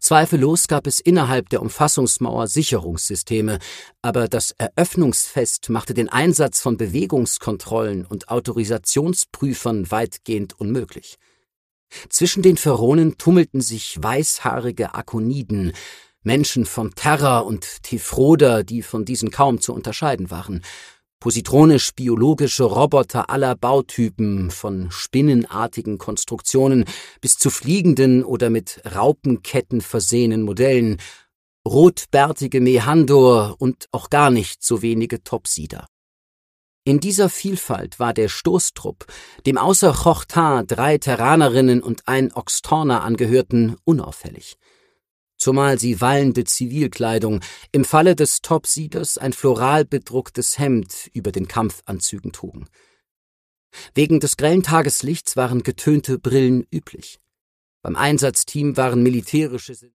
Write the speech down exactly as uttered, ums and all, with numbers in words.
Zweifellos gab es innerhalb der Umfassungsmauer Sicherungssysteme, aber das Eröffnungsfest machte den Einsatz von Bewegungskontrollen und Autorisationsprüfern weitgehend unmöglich. Zwischen den Feronen tummelten sich weißhaarige Akoniden, Menschen vom Terra und Tefroda, die von diesen kaum zu unterscheiden waren, positronisch-biologische Roboter aller Bautypen, von spinnenartigen Konstruktionen bis zu fliegenden oder mit Raupenketten versehenen Modellen, rotbärtige Mehandor und auch gar nicht so wenige Topsider. In dieser Vielfalt war der Stoßtrupp, dem außer Chortin drei Terranerinnen und ein Oxtorner angehörten, unauffällig. Zumal sie wallende Zivilkleidung, im Falle des Topsiders ein floral bedrucktes Hemd über den Kampfanzügen trugen. Wegen des grellen Tageslichts waren getönte Brillen üblich. Beim Einsatzteam waren militärische